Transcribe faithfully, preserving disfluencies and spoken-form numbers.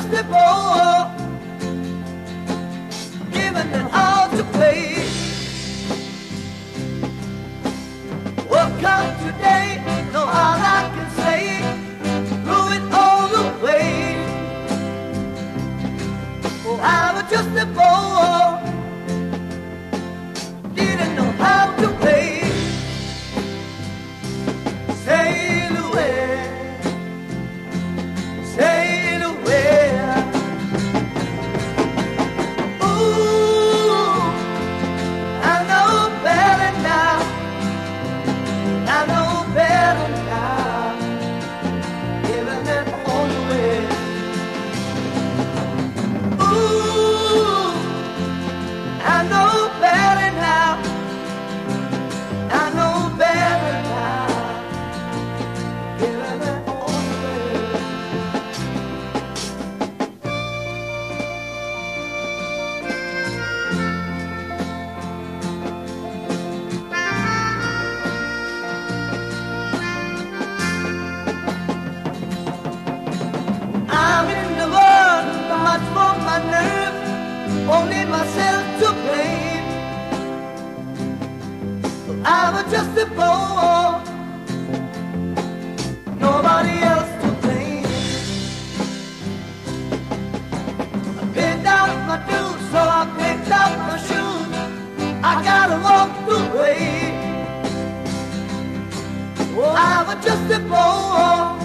adjustable, giving it all to play. What comes today, no all I can say, through it all the way. Oh, I'm adjustable, didn't know how to play. Sail away, sail away. Ooh, I know better now. I know better now. Giving it all away. Ooh, I know better now. I know better now. Giving it all away. I'm in the world, much for my nerve, only myself to blame. I'm adjustable, nobody else to blame. I picked out my dues, so I picked out my shoes. I gotta walk the way. Oh, I'm adjustable.